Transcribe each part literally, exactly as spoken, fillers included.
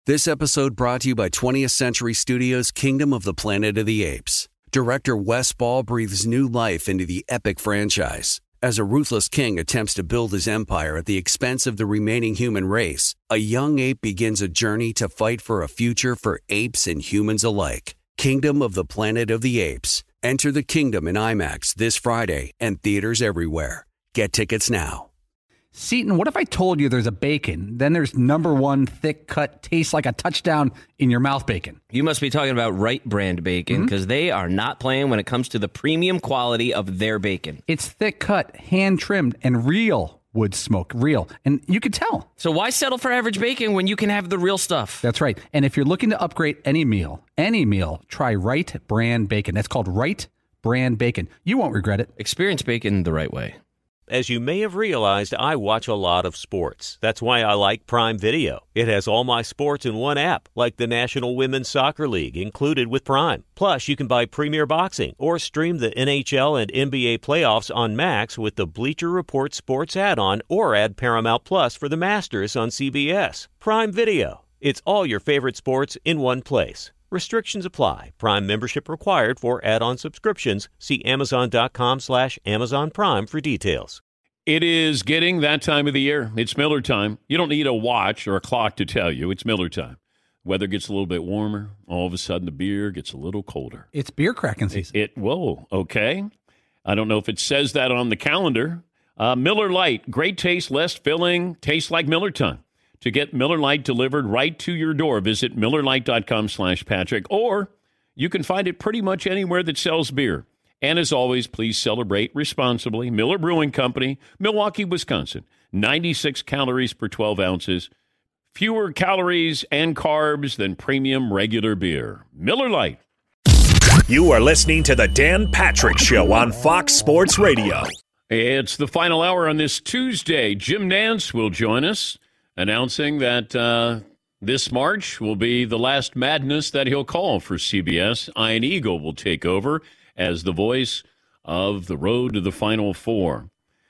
This episode brought to you by twentieth Century Studios' Kingdom of the Planet of the Apes. Director Wes Ball breathes new life into the epic franchise. As a ruthless king attempts to build his empire at the expense of the remaining human race, a young ape begins a journey to fight for a future for apes and humans alike. Kingdom of the Planet of the Apes. Enter the kingdom in IMAX this Friday and theaters everywhere. Get tickets now. Seton, what if I told you there's a bacon, then there's number one thick cut, tastes like a touchdown in your mouth bacon? You must be talking about Wright brand bacon, because mm-hmm. they are not playing when it comes to the premium quality of their bacon. It's thick cut, hand trimmed, and real wood smoke, real. And you can tell. So why settle for average bacon when you can have the real stuff? That's right. And if you're looking to upgrade any meal, any meal, try Wright brand bacon. That's called Wright brand bacon. You won't regret it. Experience bacon the right way. As you may have realized, I watch a lot of sports. That's why I like Prime Video. It has all my sports in one app, like the National Women's Soccer League, included with Prime. Plus, you can buy Premier Boxing or stream the N H L and N B A playoffs on Max with the Bleacher Report Sports add-on, or add Paramount Plus for the Masters on C B S. Prime Video. It's all your favorite sports in one place. Restrictions apply. Prime membership required for add-on subscriptions. See Amazon.com slash Amazon Prime for details. It is getting that time of the year. It's Miller time. You don't need a watch or a clock to tell you. It's Miller time. Weather gets a little bit warmer. All of a sudden, the beer gets a little colder. It's beer cracking season. It, it whoa, okay. I don't know if it says that on the calendar. Uh, Miller Lite, great taste, less filling, tastes like Miller time. To get Miller Lite delivered right to your door, visit MillerLite.com slash Patrick, or you can find it pretty much anywhere that sells beer. And as always, please celebrate responsibly. Miller Brewing Company, Milwaukee, Wisconsin. ninety-six calories per twelve ounces. Fewer calories and carbs than premium regular beer. Miller Lite. You are listening to the Dan Patrick Show on Fox Sports Radio. It's the final hour on this Tuesday. Jim Nantz will join us, announcing that uh, this March will be the last madness that he'll call for C B S. Ian Eagle will take over as the voice of the road to the Final Four.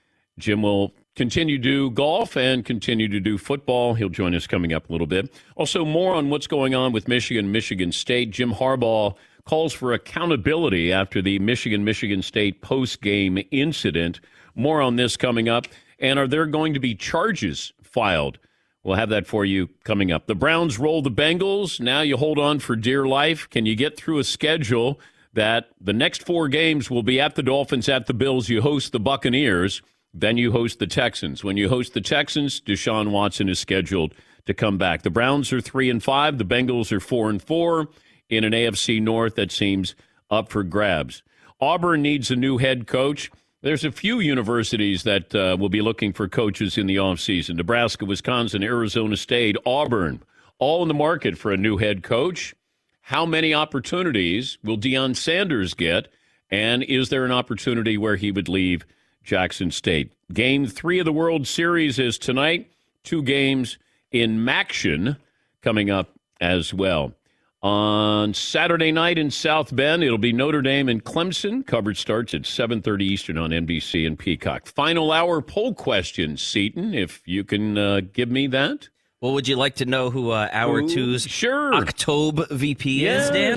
Jim will continue to do golf and continue to do football. He'll join us coming up a little bit. Also, more on what's going on with Michigan, Michigan State. Jim Harbaugh calls for accountability after the Michigan-Michigan State post-game incident. More on this coming up. And are there going to be charges filed? We'll have that for you coming up. The Browns roll the Bengals. Now you hold on for dear life. Can you get through a schedule that the next four games will be at the Dolphins, at the Bills, you host the Buccaneers, then you host the Texans. When you host the Texans, Deshaun Watson is scheduled to come back. The Browns are three and five. The Bengals are four and four in an A F C North that seems up for grabs. Auburn needs a new head coach. There's a few universities that uh, will be looking for coaches in the offseason. Nebraska, Wisconsin, Arizona State, Auburn, all in the market for a new head coach. How many opportunities will Deion Sanders get? And is there an opportunity where he would leave Jackson State? Game three of the World Series is tonight. Two games in Maction coming up as well. On Saturday night in South Bend, it'll be Notre Dame and Clemson. Coverage starts at seven thirty Eastern on N B C and Peacock. Final hour poll question, Seton, if you can uh, give me that. Well, would you like to know who uh, Hour Ooh, two's sure. October V P yes. is, Dan?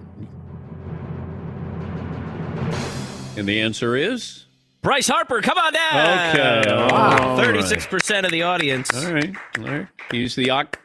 And the answer is? Bryce Harper, come on down! Okay. Wow. thirty-six percent right. of the audience. All right. All right. He's the October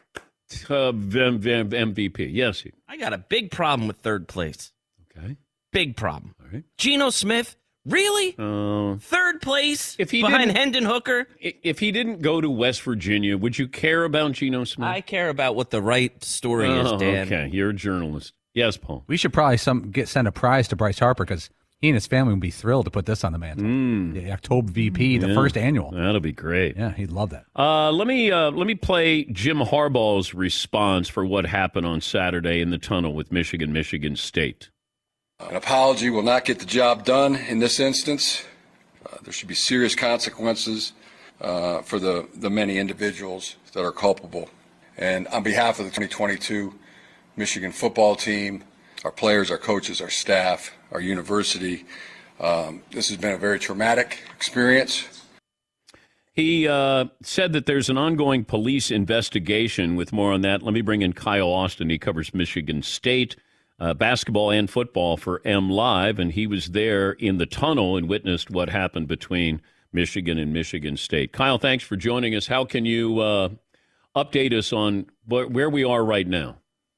M V P. Yes. He... I got a big problem with third place. Okay. Big problem. All right. Geno Smith, really? Uh, third place if he behind Hendon Hooker? If he didn't go to West Virginia, would you care about Geno Smith? I care about what the right story oh, is, Dan. Okay. You're a journalist. Yes, Paul. We should probably some get send a prize to Bryce Harper because he and his family would be thrilled to put this on the mantle. Mm. The October V P, the yeah. first annual. That'll be great. Yeah, he'd love that. Uh, let me uh, let me play Jim Harbaugh's response for what happened on Saturday in the tunnel with Michigan, Michigan State. An apology will not get the job done in this instance. Uh, there should be serious consequences uh, for the, the many individuals that are culpable. And on behalf of the twenty twenty-two Michigan football team, our players, our coaches, our staff, our university, um, this has been a very traumatic experience. He uh, said that there's an ongoing police investigation. With more on that, let me bring in Kyle Austin. He covers Michigan State uh, basketball and football for M Live, and he was there in the tunnel and witnessed what happened between Michigan and Michigan State. Kyle, thanks for joining us. How can you uh, update us on wh- where we are right now?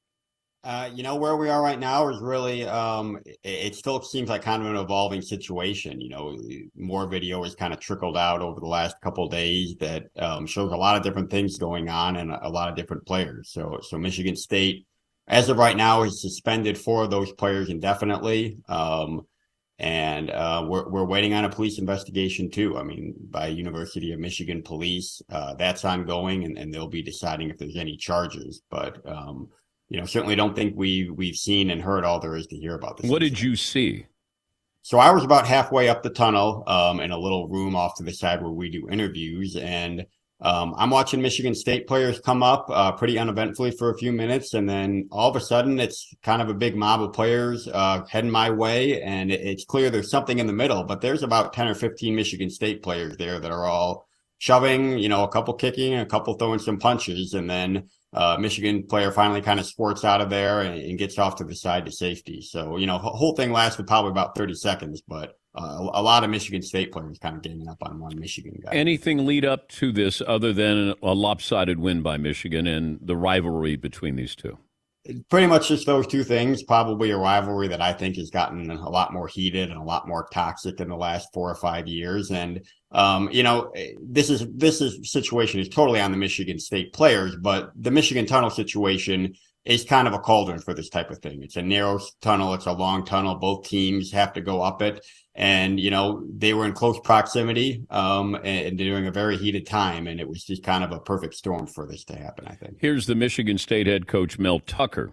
Uh, you know, where we are right now is really, um, it, it still seems like kind of an evolving situation. You know, more video has kind of trickled out over the last couple of days that um, shows a lot of different things going on and a, a lot of different players. So, so Michigan State, as of right now, has suspended four of those players indefinitely. Um, and uh, we're, we're waiting on a police investigation too. I mean, by University of Michigan Police, uh, that's ongoing, and, and they'll be deciding if there's any charges. But, um, you know, certainly don't think we we've seen and heard all there is to hear about this. What did you see? So I was about halfway up the tunnel um, in a little room off to the side where we do interviews, and um, I'm watching Michigan State players come up uh, pretty uneventfully for a few minutes, and then all of a sudden it's kind of a big mob of players uh, heading my way, and it, it's clear there's something in the middle, but there's about ten or fifteen Michigan State players there that are all shoving, you know, a couple kicking, a couple throwing some punches, and then Uh, Michigan player finally kind of sports out of there and, and gets off to the side to safety. So, you know, the whole thing lasted probably about thirty seconds, but uh, a lot of Michigan State players kind of ganging up on one Michigan guy. Anything lead up to this other than a lopsided win by Michigan and the rivalry between these two? Pretty much just those two things. Probably a rivalry that I think has gotten a lot more heated and a lot more toxic in the last four or five years. And, um, you know, this is this is situation is totally on the Michigan State players, but the Michigan tunnel situation is kind of a cauldron for this type of thing. It's a narrow tunnel. It's a long tunnel. Both teams have to go up it. And, you know, they were in close proximity um, and during a very heated time. And it was just kind of a perfect storm for this to happen, I think. Here's the Michigan State head coach, Mel Tucker.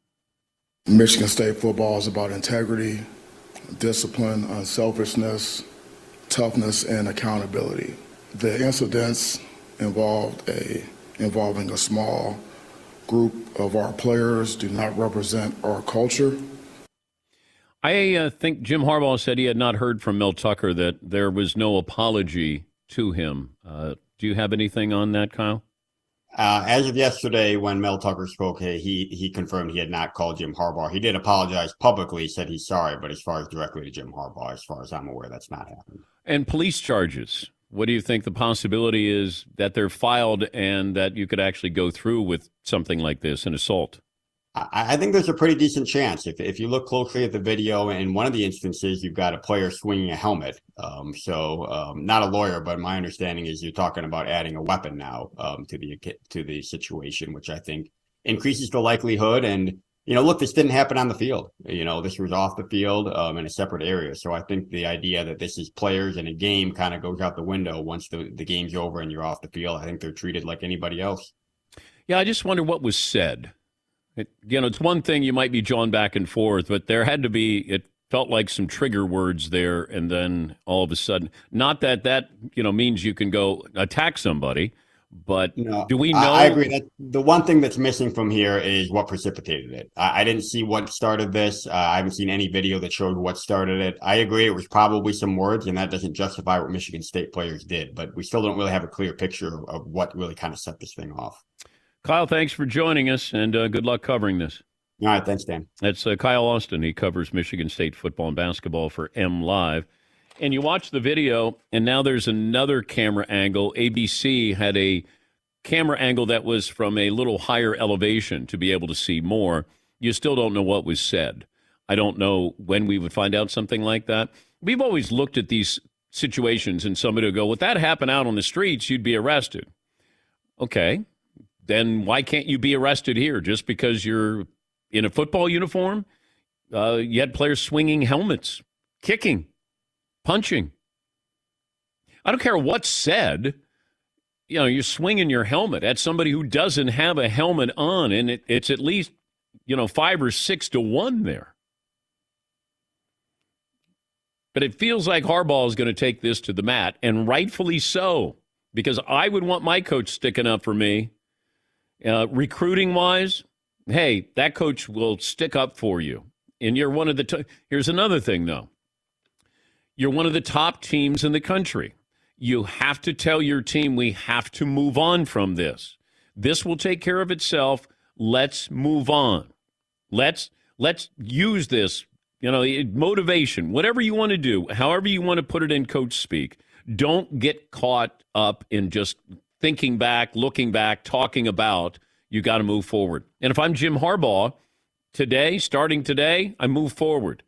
Michigan State football is about integrity, discipline, unselfishness, toughness, and accountability. The incidents involved a involving a small group of our players do not represent our culture. I uh, think Jim Harbaugh said he had not heard from Mel Tucker, that there was no apology to him. Uh, do you have anything on that, Kyle? Uh, as of yesterday, when Mel Tucker spoke, he he confirmed he had not called Jim Harbaugh. He did apologize publicly, said he's sorry, but as far as directly to Jim Harbaugh, as far as I'm aware, that's not happened. And police charges. What do you think the possibility is that they're filed and that you could actually go through with something like this, an assault? I think there's a pretty decent chance. If if you look closely at the video, in one of the instances, you've got a player swinging a helmet. Um, so um, not a lawyer, but my understanding is you're talking about adding a weapon now um, to the to the situation, which I think increases the likelihood. And, you know, look, this didn't happen on the field. You know, this was off the field um, in a separate area. So I think the idea that this is players in a game kind of goes out the window once the, the game's over and you're off the field. I think they're treated like anybody else. Yeah, I just wonder what was said. It, you know, it's one thing you might be jawing back and forth, but there had to be, it felt like some trigger words there, and then all of a sudden, not that that, you know, means you can go attack somebody, but no, do we know? I, I agree. That the one thing that's missing from here is what precipitated it. I, I didn't see what started this. Uh, I haven't seen any video that showed what started it. I agree it was probably some words, and that doesn't justify what Michigan State players did, but we still don't really have a clear picture of, of what really kind of set this thing off. Kyle, thanks for joining us, and uh, good luck covering this. All right, thanks, Dan. That's uh, Kyle Austin. He covers Michigan State football and basketball for M Live. And you watch the video, and now there's another camera angle. A B C had a camera angle that was from a little higher elevation to be able to see more. You still don't know what was said. I don't know when we would find out something like that. We've always looked at these situations, and somebody would go, well, if that happened out on the streets, you'd be arrested. Okay. Then why can't you be arrested here just because you're in a football uniform? Uh, you had players swinging helmets, kicking, punching. I don't care what's said. You know, you're swinging your helmet at somebody who doesn't have a helmet on, and it, it's at least, you know, five or six to one there. But it feels like Harbaugh is going to take this to the mat, and rightfully so, because I would want my coach sticking up for me. Uh, recruiting-wise, hey, that coach will stick up for you. And you're one of the t- – here's another thing, though. You're one of the top teams in the country. You have to tell your team, we have to move on from this. This will take care of itself. Let's move on. Let's let's use this, you know, motivation, whatever you want to do, however you want to put it in coach speak. Don't get caught up in just thinking back, looking back, talking about. You got to move forward. And if I'm Jim Harbaugh, today, starting today, I move forward.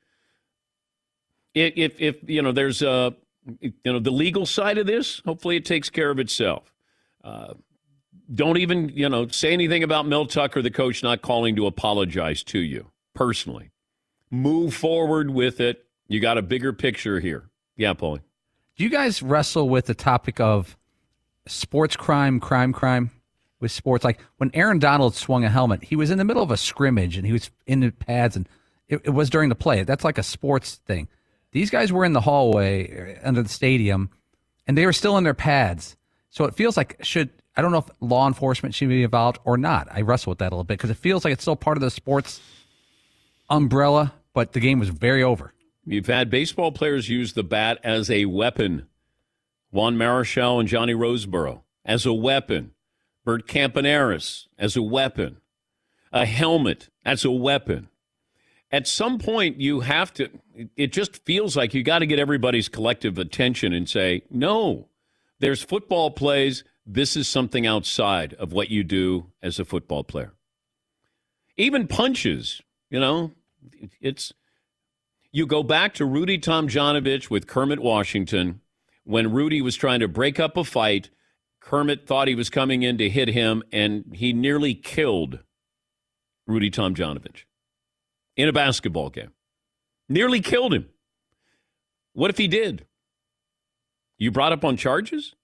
If, if, if you know, there's a, you know, the legal side of this, hopefully it takes care of itself. Uh, don't even, you know, say anything about Mel Tucker, the coach, not calling to apologize to you personally. Move forward with it. You got a bigger picture here. Yeah, Paulie. Do you guys wrestle with the topic of sports crime, crime, crime? With sports, like when Aaron Donald swung a helmet, he was in the middle of a scrimmage and he was in the pads, and it, it was during the play. That's like a sports thing. These guys were in the hallway under the stadium, and they were still in their pads. So it feels like should I don't know if law enforcement should be involved or not. I wrestle with that a little bit because it feels like it's still part of the sports umbrella, but the game was very over. You've had baseball players use the bat as a weapon. Juan Marichal and Johnny Roseboro as a weapon. Bert Campaneris as a weapon, a helmet as a weapon. At some point, you have to, it just feels like you got to get everybody's collective attention and say, no, there's football plays. This is something outside of what you do as a football player. Even punches, you know, it's, you go back to Rudy Tomjanovich with Kermit Washington when Rudy was trying to break up a fight. Kermit thought he was coming in to hit him, and he nearly killed Rudy Tomjanovich in a basketball game. Nearly killed him. What if he did? You brought up on charges?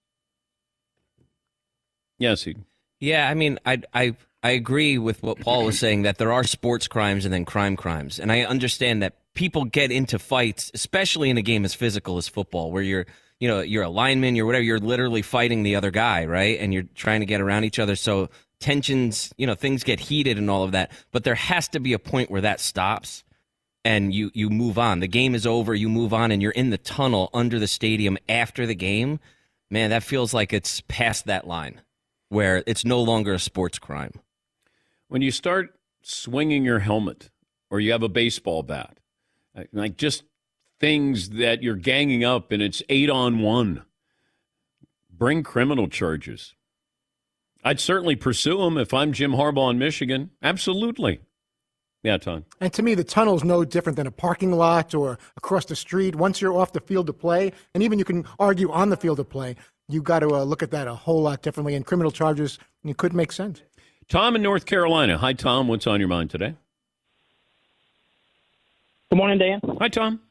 Yes, he. Yeah, I mean, I I I agree with what Paul was saying, that there are sports crimes and then crime crimes. And I understand that people get into fights, especially in a game as physical as football, where you're you know, you're a lineman, you're whatever, you're literally fighting the other guy, right? And you're trying to get around each other. So tensions, you know, things get heated and all of that. But there has to be a point where that stops and you, you move on. The game is over, you move on, and you're in the tunnel under the stadium after the game. Man, that feels like it's past that line where it's no longer a sports crime. When you start swinging your helmet or you have a baseball bat, like just things that you're ganging up and it's eight on one. Bring criminal charges. I'd certainly pursue them if I'm Jim Harbaugh in Michigan. Absolutely. Yeah, Tom. And to me, the tunnel is no different than a parking lot or across the street. Once you're off the field of play, and even you can argue on the field of play, you got to uh, look at that a whole lot differently. And criminal charges, it could make sense. Tom in North Carolina. Hi, Tom. What's on your mind today? Good morning, Dan. Hi, Tom.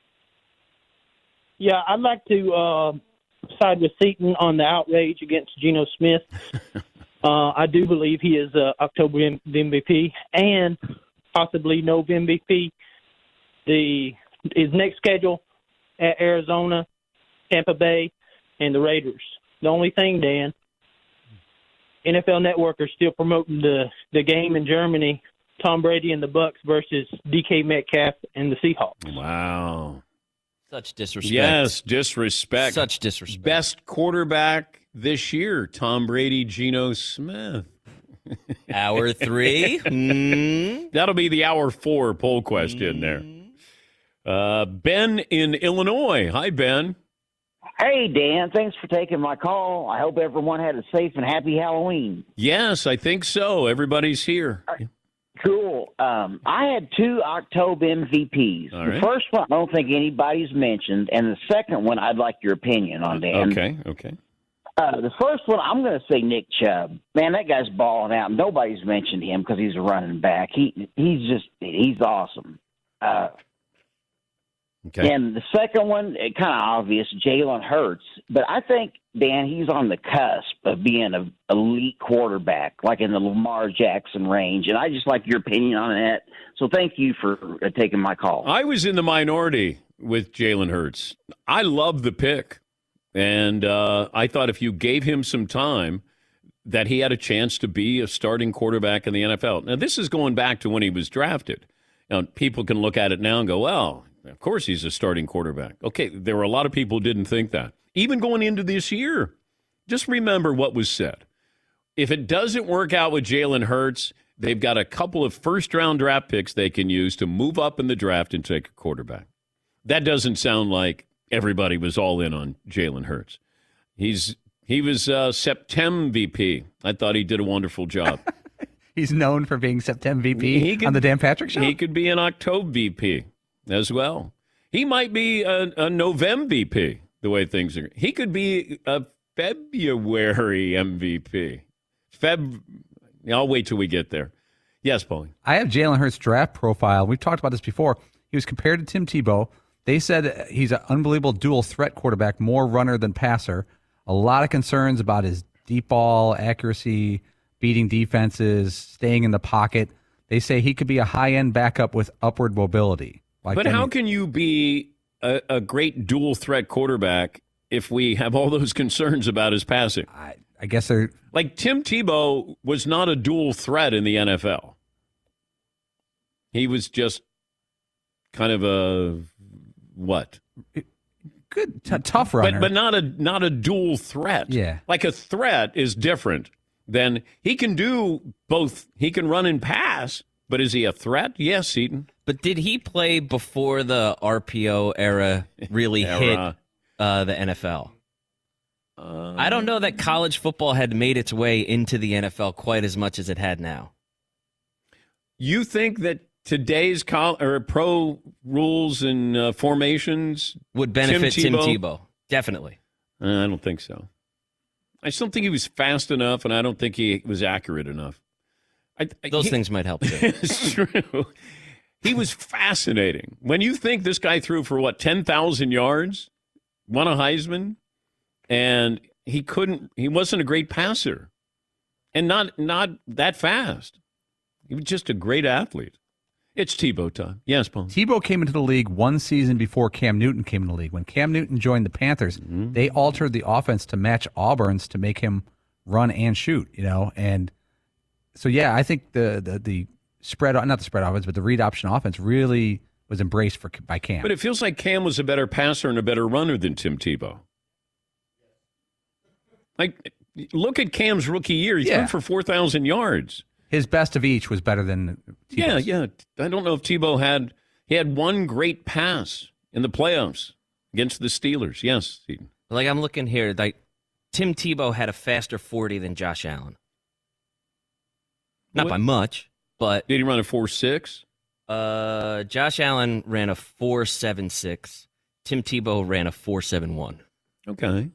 Yeah, I'd like to uh, side with Seton on the outrage against Geno Smith. uh, I do believe he is uh, October M V P and possibly no M V P. The his next schedule at Arizona, Tampa Bay, and the Raiders. The only thing, Dan, N F L Network are still promoting the, the game in Germany, Tom Brady and the Bucks versus D K Metcalf and the Seahawks. Wow. Such disrespect. Yes, disrespect. Such disrespect. Best quarterback this year, Tom Brady, Geno Smith. Hour three. mm. That'll be the hour four poll question mm. there. Uh, Ben in Illinois. Hi, Ben. Hey, Dan. Thanks for taking my call. I hope everyone had a safe and happy Halloween. Yes, I think so. Everybody's here. Right. Cool. Um, I had two October M V Ps. All right. The first one I don't think anybody's mentioned, and the second one I'd like your opinion on, Dan. Okay, okay. Uh, the first one, I'm going to say Nick Chubb. Man, that guy's balling out. Nobody's mentioned him because he's a running back. He He's just – he's awesome. Uh, okay. And the second one, kind of obvious, Jalen Hurts. But I think, Dan, he's on the cusp of being an elite quarterback, like in the Lamar Jackson range. And I just like your opinion on that. So thank you for uh, taking my call. I was in the minority with Jalen Hurts. I love the pick. And uh, I thought if you gave him some time, that he had a chance to be a starting quarterback in the N F L. Now, this is going back to when he was drafted. Now, people can look at it now and go, well, of course he's a starting quarterback. Okay, there were a lot of people who didn't think that. even going into this year. Just remember what was said. If it doesn't work out with Jalen Hurts, they've got a couple of first-round draft picks they can use to move up in the draft and take a quarterback. That doesn't sound like everybody was all in on Jalen Hurts. He's He was uh, September V P. I thought he did a wonderful job. He's known for being September V P could, on the Dan Patrick Show? He could be an October V P as well. He might be a, a November V P, the way things are. He could be a February M V P. Feb. I'll wait till we get there. Yes, Paulie. I have Jalen Hurts' draft profile. We've talked about this before. He was compared to Tim Tebow. They said he's an unbelievable dual threat quarterback, more runner than passer. A lot of concerns about his deep ball accuracy, beating defenses, staying in the pocket. They say he could be a high-end backup with upward mobility. Like but how can you be a, a great dual threat quarterback if we have all those concerns about his passing? I, I guess they're like Tim Tebow was not a dual threat in the N F L. He was just kind of a what? Good, t- tough runner, but but not a not a dual threat. Yeah, like a threat is different than he can do both. He can run and pass, but is he a threat? Yes, Seton. But did he play before the R P O era really era. hit uh, the N F L? Uh, I don't know that college football had made its way into the N F L quite as much as it had now. You think that today's col- or pro rules and uh, formations would benefit Tim Tebow? Tim Tebow? Definitely. Uh, I don't think so. I still think he was fast enough, and I don't think he was accurate enough. I, I, Those he, things might help, too. It's true. He was fascinating. When you think this guy threw for, what, ten thousand yards, won a Heisman, and he couldn't, he wasn't a great passer, and not not that fast. He was just a great athlete. It's Tebow time. Yes, Paul. Tebow came into the league one season before Cam Newton came into the league. When Cam Newton joined the Panthers, mm-hmm. they altered the offense to match Auburn's to make him run and shoot, you know. And so, yeah, I think the the, the spread, not the spread offense, but the read option offense really was embraced for by Cam. But it feels like Cam was a better passer and a better runner than Tim Tebow. Like, look at Cam's rookie year. He yeah. threw for four thousand yards. His best of each was better than Tebow's. Yeah, yeah. I don't know if Tebow had he had one great pass in the playoffs against the Steelers. Yes, Stephen. Like I'm looking here, like Tim Tebow had a faster forty than Josh Allen. Not what? by much, but did he run a four six? Uh, Josh Allen ran a four seven six. Tim Tebow ran a four seven one. Okay.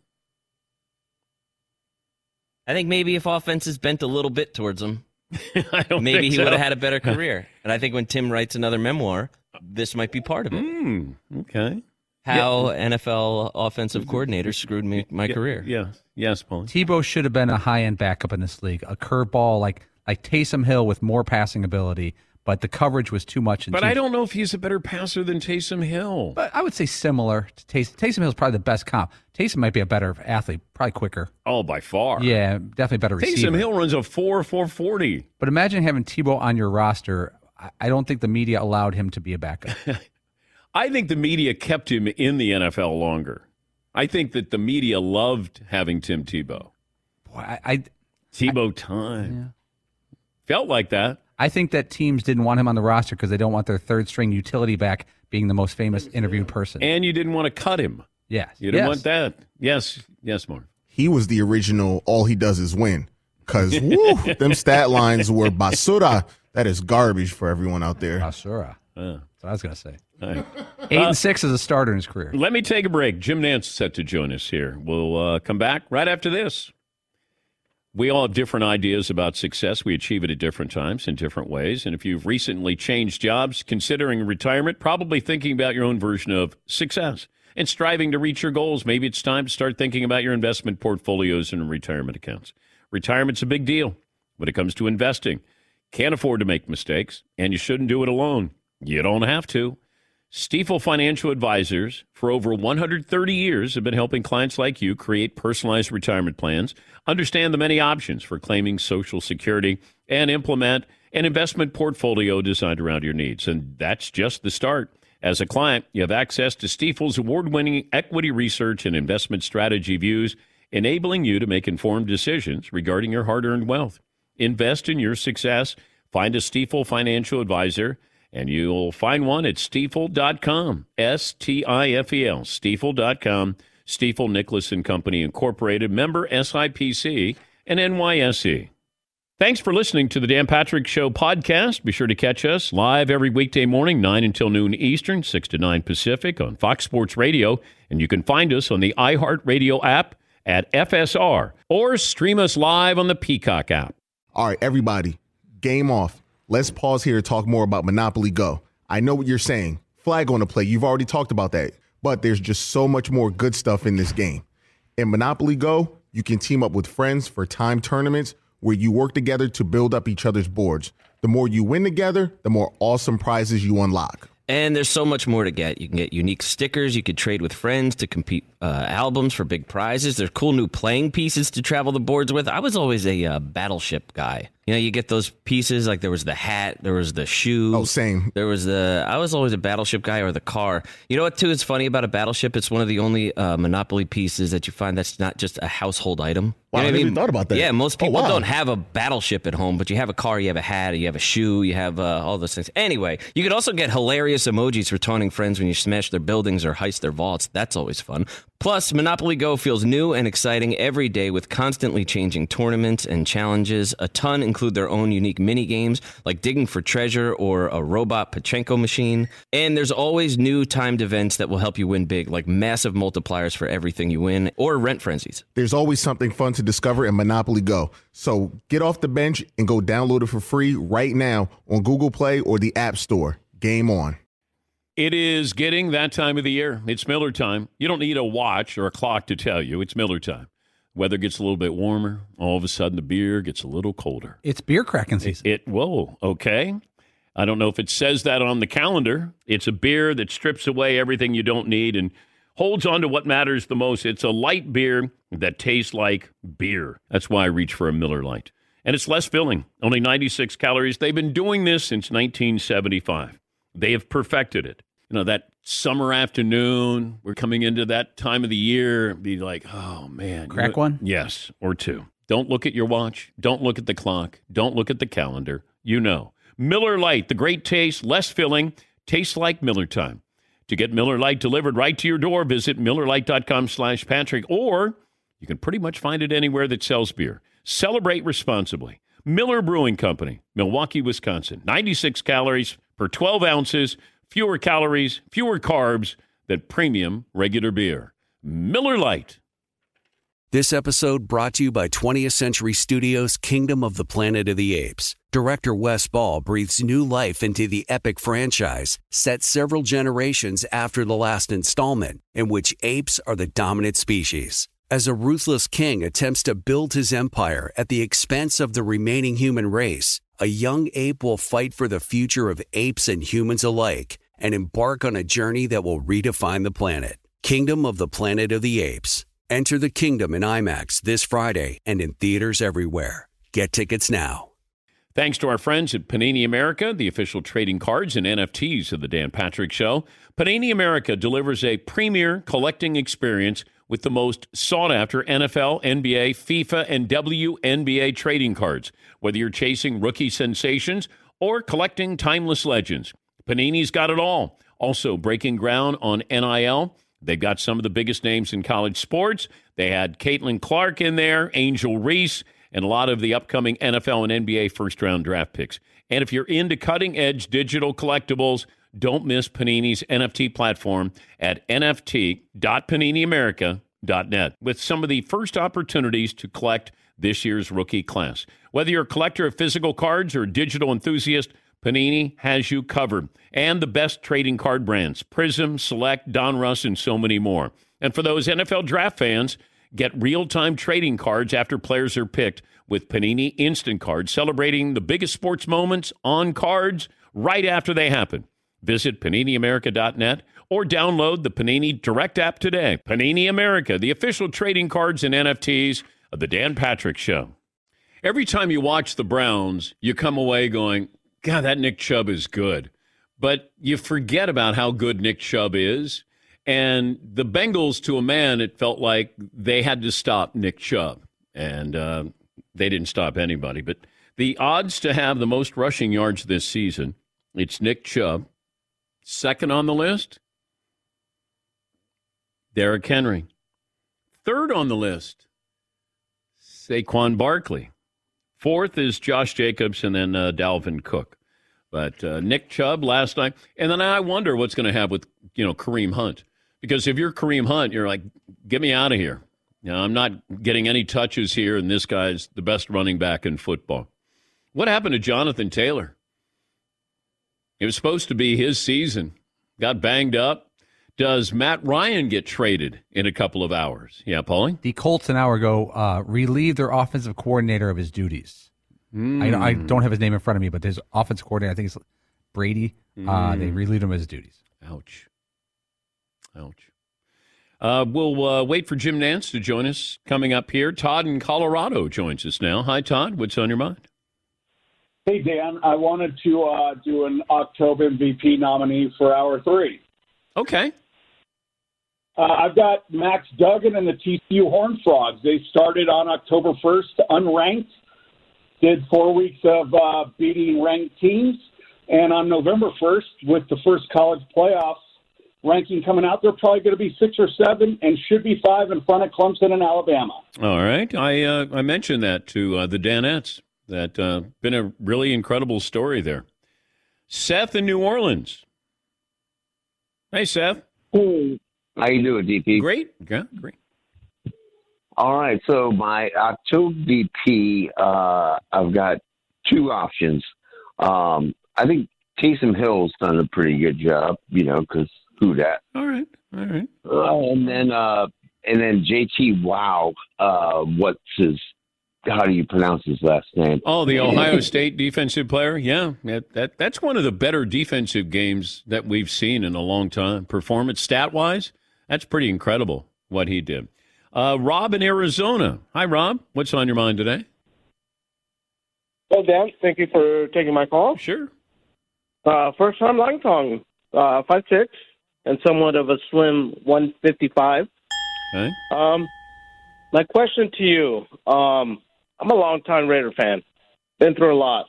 I think maybe if offenses bent a little bit towards him, I don't maybe think he so. would have had a better career. And I think when Tim writes another memoir, this might be part of it. Mm, okay. How yeah. N F L offensive coordinators screwed me my yeah, career. Yeah. Yes, Paul. Tebow should have been a high-end backup in this league, a curveball like like Taysom Hill with more passing ability, but the coverage was too much. But too I don't know if he's a better passer than Taysom Hill. But I would say similar to Taysom. Taysom Hill's probably the best comp. Taysom might be a better athlete, probably quicker. Oh, by far. Yeah, definitely better receiver. Taysom Hill runs a four four forty. But imagine having Tebow on your roster. I don't think the media allowed him to be a backup. I think the media kept him in the N F L longer. I think that the media loved having Tim Tebow. Boy, I, I Tebow I, time. Yeah. Felt like that. I think that teams didn't want him on the roster because they don't want their third string utility back being the most famous interviewed person. And you didn't want to cut him. Yes. You didn't yes. want that. Yes. Yes, Mark. He was the original all he does is win. Because, woo, them stat lines were basura. That is garbage for everyone out there. Basura. Uh, That's what I was going to say. Right. Eight uh, and six as a starter in his career. Let me take a break. Jim Nance is set to join us here. We'll uh, come back right after this. We all have different ideas about success. We achieve it at different times in different ways. And if you've recently changed jobs, considering retirement, probably thinking about your own version of success and striving to reach your goals, maybe it's time to start thinking about your investment portfolios and retirement accounts. Retirement's a big deal when it comes to investing. Can't afford to make mistakes, and you shouldn't do it alone. You don't have to. Stifel Financial Advisors, for over one hundred thirty years, have been helping clients like you create personalized retirement plans, understand the many options for claiming Social Security, and implement an investment portfolio designed around your needs. And that's just the start. As a client, you have access to Stifel's award-winning equity research and investment strategy views, enabling you to make informed decisions regarding your hard-earned wealth. Invest in your success. Find a Stifel financial advisor, and you'll find one at Stifel dot com, S T I F E L, Stifel dot com, Stifel Nicholas and Company Incorporated, member S I P C and N Y S E. Thanks for listening to the Dan Patrick Show podcast. Be sure to catch us live every weekday morning, nine until noon Eastern, six to nine Pacific on Fox Sports Radio. And you can find us on the iHeartRadio app at F S R or stream us live on the Peacock app. All right, everybody, game off. Let's pause here to talk more about Monopoly Go. I know what you're saying. Flag on the play. You've already talked about that. But there's just so much more good stuff in this game. In Monopoly Go, you can team up with friends for time tournaments where you work together to build up each other's boards. The more you win together, the more awesome prizes you unlock. And there's so much more to get. You can get unique stickers. You could trade with friends to compete uh, albums for big prizes. There's cool new playing pieces to travel the boards with. I was always a uh, Battleship guy. You know, you get those pieces, like there was the hat, there was the shoe. Oh, same. There was the, I was always a Battleship guy, or the car. You know what, too, is funny about a Battleship? It's one of the only uh, Monopoly pieces that you find that's not just a household item. Wow, You know I what never mean? thought about that. Yeah, most people Oh, wow. don't have a Battleship at home, but you have a car, you have a hat, you have a shoe, you have uh, all those things. Anyway, you could also get hilarious emojis for taunting friends when you smash their buildings or heist their vaults. That's always fun. Plus, Monopoly Go feels new and exciting every day with constantly changing tournaments and challenges. A ton include their own unique mini games like digging for treasure or a robot Pachinko machine. And there's always new timed events that will help you win big, like massive multipliers for everything you win or rent frenzies. There's always something fun to discover in Monopoly Go. So get off the bench and go download it for free right now on Google Play or the App Store. Game on. It is getting that time of the year. It's Miller time. You don't need a watch or a clock to tell you. It's Miller time. Weather gets a little bit warmer. All of a sudden, the beer gets a little colder. It's beer cracking season. It, it whoa, okay. I don't know if it says that on the calendar. It's a beer that strips away everything you don't need and holds on to what matters the most. It's a light beer that tastes like beer. That's why I reach for a Miller Lite. And it's less filling, only ninety-six calories. They've been doing this since nineteen seventy-five. They have perfected it. You know, that summer afternoon, we're coming into that time of the year, be like, oh, man. Crack you know, one? Yes, or two. Don't look at your watch. Don't look at the clock. Don't look at the calendar. You know. Miller Lite, the great taste, less filling, tastes like Miller time. To get Miller Lite delivered right to your door, visit MillerLite.com slash Patrick, or you can pretty much find it anywhere that sells beer. Celebrate responsibly. Miller Brewing Company, Milwaukee, Wisconsin. ninety-six calories per twelve ounces, fewer calories, fewer carbs than premium regular beer. Miller Lite. This episode brought to you by twentieth Century Studios' Kingdom of the Planet of the Apes. Director Wes Ball breathes new life into the epic franchise, set several generations after the last installment, in which apes are the dominant species. As a ruthless king attempts to build his empire at the expense of the remaining human race, a young ape will fight for the future of apes and humans alike and embark on a journey that will redefine the planet. Kingdom of the Planet of the Apes. Enter the kingdom in IMAX this Friday and in theaters everywhere. Get tickets now. Thanks to our friends at Panini America, the official trading cards and N F Ts of the Dan Patrick Show. Panini America delivers a premier collecting experience with the most sought-after N F L, N B A, FIFA, and W N B A trading cards. Whether you're chasing rookie sensations or collecting timeless legends, Panini's got it all. Also breaking ground on N I L. They've got some of the biggest names in college sports. They had Caitlin Clark in there, Angel Reese, and a lot of the upcoming N F L and N B A first-round draft picks. And if you're into cutting-edge digital collectibles, don't miss Panini's N F T platform at N F T dot panini america dot net with some of the first opportunities to collect this year's rookie class. Whether you're a collector of physical cards or a digital enthusiast, Panini has you covered. And the best trading card brands, Prism, Select, Donruss, and so many more. And for those N F L draft fans, get real-time trading cards after players are picked with Panini Instant Cards, celebrating the biggest sports moments on cards right after they happen. Visit panini america dot net or download the Panini Direct app today. Panini America, the official trading cards and N F Ts of the Dan Patrick Show. Every time you watch the Browns, you come away going, God, that Nick Chubb is good. but you forget about how good Nick Chubb is. And the Bengals, to a man, it felt like they had to stop Nick Chubb. And uh, they didn't stop anybody. But the odds to have the most rushing yards this season, it's Nick Chubb. Second on the list, Derrick Henry. Third on the list, Saquon Barkley. Fourth is Josh Jacobs, and then uh, Dalvin Cook. But uh, Nick Chubb last night. And then I wonder what's going to happen with, you know, Kareem Hunt. Because if you're Kareem Hunt, you're like, get me out of here. You know, I'm not getting any touches here, and this guy's the best running back in football. What happened to Jonathan Taylor? It was supposed to be his season. Got banged up. Does Matt Ryan get traded in a couple of hours? Yeah, Paulie? The Colts an hour ago uh, relieved their offensive coordinator of his duties. Mm. I, I don't have his name in front of me, but his offensive coordinator, I think it's Brady, mm. uh, they relieved him of his duties. Ouch. Ouch. Uh, we'll uh, wait for Jim Nantz to join us coming up here. Todd in Colorado joins us now. Hi, Todd. What's on your mind? Hey, Dan. I wanted to uh, do an October M V P nominee for hour three. Okay. Uh, I've got Max Duggan and the T C U Horned Frogs. They started on October first, unranked, did four weeks of uh, beating ranked teams, and on November first, with the first college playoffs ranking coming out, they're probably going to be six or seven and should be five in front of Clemson and Alabama. All right. I uh, I mentioned that to uh, the Danettes. That uh, been a really incredible story there. Seth in New Orleans. Hey, Seth. Hey. How you doing, D P? Great. Yeah, great. All right. So my October V P, uh, I've got two options. Um, I think Taysom Hill's done a pretty good job, you know, because who dat? All right. All right. Uh, and then uh, and then J T Wow. Uh, what's his? How do you pronounce his last name? Oh, the Ohio State defensive player? Yeah, that, that that's one of the better defensive games that we've seen in a long time. Performance stat-wise, that's pretty incredible what he did. Uh, Rob in Arizona. Hi, Rob. What's on your mind today? Well, Dan, thank you for taking my call. Sure. Uh, first time, long tongue, uh, five six, and somewhat of a slim one fifty-five. Okay. Um, my question to you, um, I'm a longtime Raider fan, been through a lot.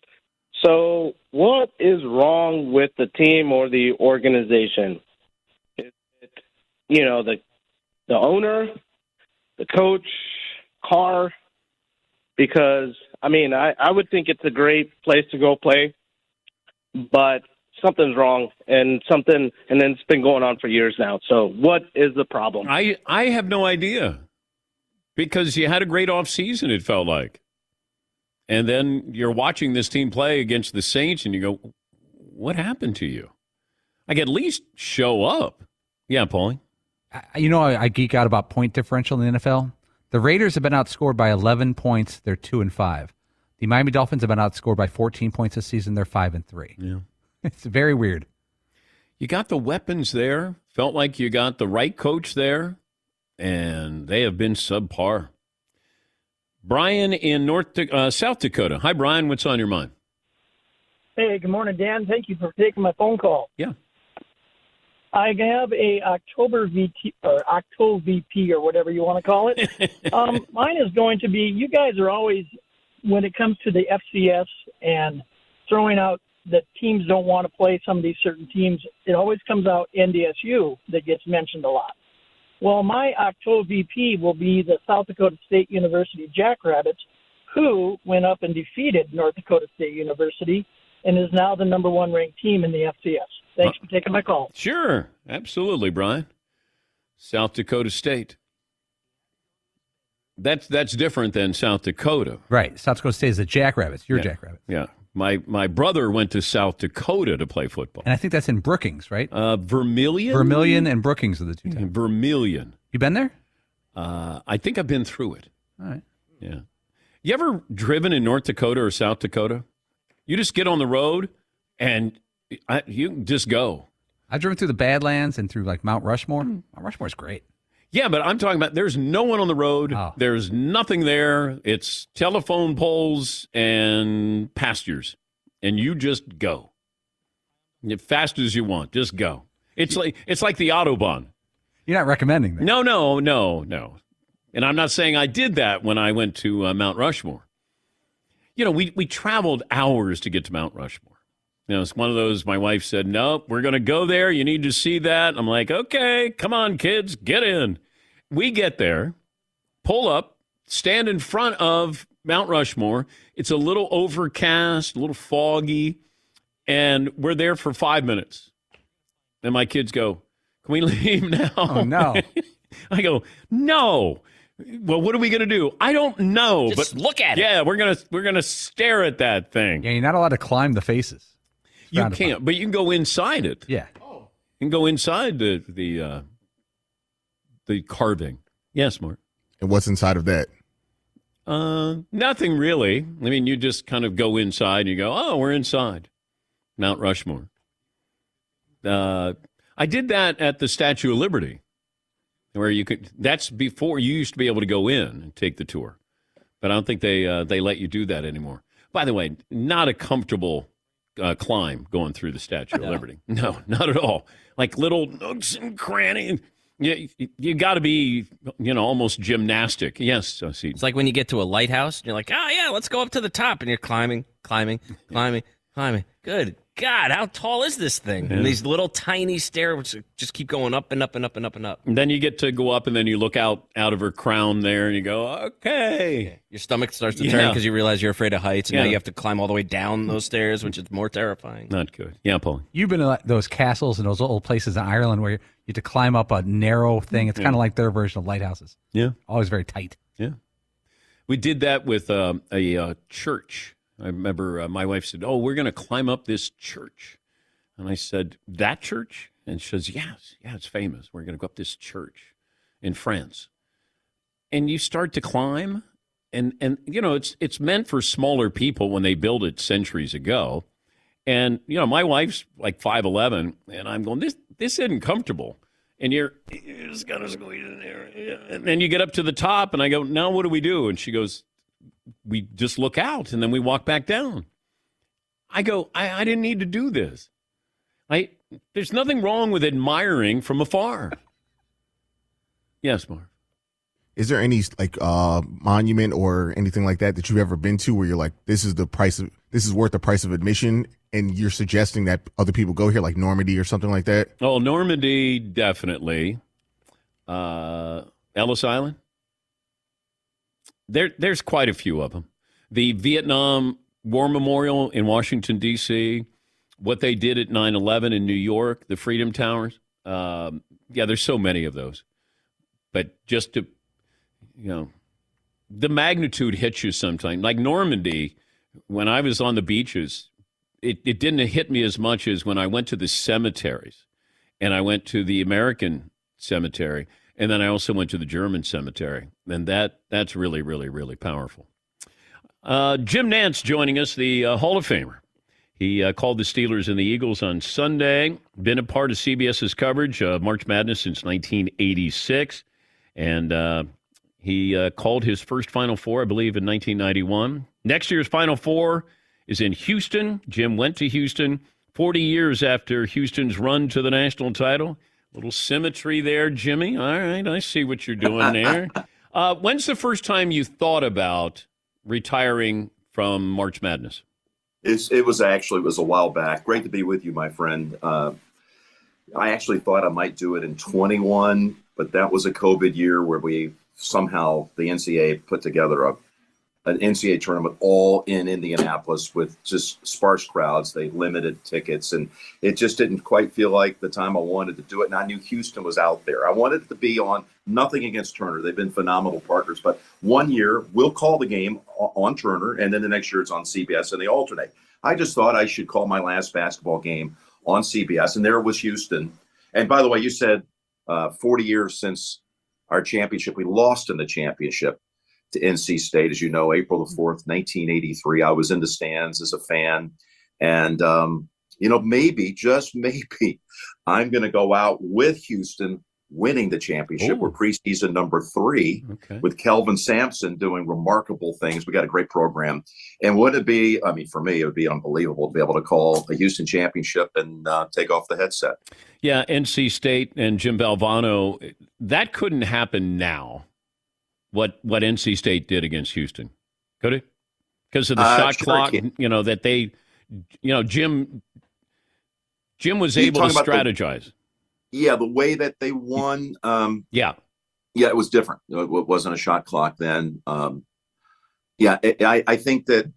So what is wrong with the team or the organization? Is it, you know, the the owner, the coach, Carr? Because, I mean, I, I would think it's a great place to go play, but something's wrong, and something, and then it's been going on for years now. So what is the problem? I, I have no idea. Because you had a great offseason, it felt like. And then you're watching this team play against the Saints, and you go, what happened to you? Like, at least show up. Yeah, Paulie? I, you know, I, I geek out about point differential in the N F L. The Raiders have been outscored by eleven points. They're two and five. The Miami Dolphins have been outscored by fourteen points this season. They're five and three. Yeah. It's very weird. You got the weapons there. Felt like you got the right coach there. And they have been subpar. Brian in North uh, South Dakota. Hi, Brian. What's on your mind? Hey, good morning, Dan. Thank you for taking my phone call. Yeah. I have a October V T or Octo V P or whatever you want to call it. um, mine is going to be, you guys are always, when it comes to the F C S and throwing out that teams don't want to play some of these certain teams, it always comes out N D S U that gets mentioned a lot. Well, my October V P will be the South Dakota State University Jackrabbits, who went up and defeated North Dakota State University and is now the number one ranked team in the F C S. Thanks for taking my call. Sure. Absolutely, Brian. South Dakota State. That's that's different than South Dakota. Right. South Dakota State is the Jackrabbits. You're yeah. Jackrabbits. Yeah. My my brother went to South Dakota to play football. And I think that's in Brookings, right? Uh, Vermilion? Vermilion and Brookings are the two towns. Vermilion. You been there? Uh, I think I've been through it. All right. Yeah. You ever driven in North Dakota or South Dakota? You just get on the road and I, you just go. I've driven through the Badlands and through like Mount Rushmore. Mount Rushmore's great. Yeah, but I'm talking about there's no one on the road. Oh. There's nothing there. It's telephone poles and pastures. And you just go. Fast as you want. Just go. It's like it's like the Autobahn. You're not recommending that. No, no, no, no. And I'm not saying I did that when I went to uh, Mount Rushmore. You know, we, we traveled hours to get to Mount Rushmore. You know, it's one of those, my wife said, nope, we're going to go there. You need to see that. I'm like, okay, come on, kids, get in. We get there, pull up, stand in front of Mount Rushmore. It's a little overcast, a little foggy, and we're there for five minutes. And my kids go, can we leave now? Oh, no. I go, no. Well, what are we going to do? I don't know. Just but look at it. Yeah, we're going to we're going to stare at that thing. Yeah, you're not allowed to climb the faces. You can't, but you can go inside it. Yeah. You can go inside the the uh, the carving. Yes, Mark. And what's inside of that? Uh, nothing really. I mean, you just kind of go inside and you go, oh, we're inside Mount Rushmore. Uh, I did that at the Statue of Liberty, where you could. That's before you used to be able to go in and take the tour, but I don't think they uh, they let you do that anymore. By the way, not a comfortable uh, climb going through the Statue No. of Liberty. No, not at all. Like little nooks and crannies. You, you got to be, you know, almost gymnastic. Yes, I see. It's like when you get to a lighthouse, and you're like, oh, yeah, let's go up to the top. And you're climbing, climbing, climbing, climbing. Good God, how tall is this thing? Yeah. And these little tiny stairs which just keep going up and up and up and up and up. And then you get to go up, and then you look out out of her crown there, and you go, okay. Your stomach starts to Yeah. turn because you realize you're afraid of heights, and Yeah. now you have to climb all the way down those stairs, which is more terrifying. Not good. Yeah, Paul. You've been to those castles and those old places in Ireland where you have to climb up a narrow thing. It's Yeah. kind of like their version of lighthouses. Yeah. Always very tight. Yeah. We did that with um, a uh, church. I remember uh, my wife said, oh, we're going to climb up this church. And I said, that church? And she says, yes, yeah, it's famous. We're going to go up this church in France. And you start to climb, and, and you know, it's it's meant for smaller people when they built it centuries ago. And, you know, my wife's like five eleven, and I'm going, this this isn't comfortable. And you're, you're just going to squeeze in there. And then you get up to the top, and I go, now what do we do? And she goes, we just look out, and then we walk back down. I go, I, I didn't need to do this. I There's nothing wrong with admiring from afar. Yes, Mark. Is there any like uh, monument or anything like that that you've ever been to where you're like, this is the price of this is worth the price of admission, and you're suggesting that other people go here, like Normandy or something like that? Oh, Normandy, definitely. Uh, Ellis Island. There, there's quite a few of them. The Vietnam War Memorial in Washington, D C, what they did at nine eleven in New York, the Freedom Towers. Um, yeah, there's so many of those. But just to, you know, the magnitude hits you sometimes. Like Normandy, when I was on the beaches, it, it didn't hit me as much as when I went to the cemeteries. And I went to the American cemetery, and then I also went to the German cemetery. And that that's really, really, really powerful. Uh, Jim Nantz joining us, the uh, Hall of Famer. He uh, called the Steelers and the Eagles on Sunday, been a part of CBS's coverage of March Madness since nineteen eighty-six. And uh, he uh, called his first Final Four, I believe, in nineteen ninety-one. Next year's Final Four is in Houston. Jim went to Houston forty years after Houston's run to the national title. Little symmetry there, Jimmy. All right, I see what you're doing there. uh, when's the first time you thought about retiring from March Madness? It's, it was actually, it was a while back. Great to be with you, my friend. Uh, I actually thought I might do it in twenty-one, but that was a COVID year where we somehow, the N C A A put together a an N C A A tournament all in Indianapolis with just sparse crowds. They limited tickets, and it just didn't quite feel like the time I wanted to do it. And I knew Houston was out there. I wanted it to be on, nothing against Turner. They've been phenomenal partners. But one year, we'll call the game on Turner, and then the next year it's on C B S, and they alternate. I just thought I should call my last basketball game on C B S, and there was Houston. And by the way, you said uh, forty years since our championship. We lost in the championship to N C State, as you know, April the fourth, nineteen eighty-three. I was in the stands as a fan. And, um, you know, maybe, just maybe, I'm going to go out with Houston winning the championship. Ooh. We're preseason number three Okay. with Kelvin Sampson doing remarkable things. We got a great program. And would it be, I mean, for me, it would be unbelievable to be able to call a Houston championship and uh, take off the headset. Yeah, N C State and Jim Valvano, that couldn't happen now, what what N C State did against Houston. Could it? Because of the Uh, shot sure clock, it can. you know, that they, you know, Jim Jim was You able to talking about the- strategize. Yeah, the way that they won. Um, yeah. Yeah, it was different. It wasn't a shot clock then. Um, yeah, I, I think that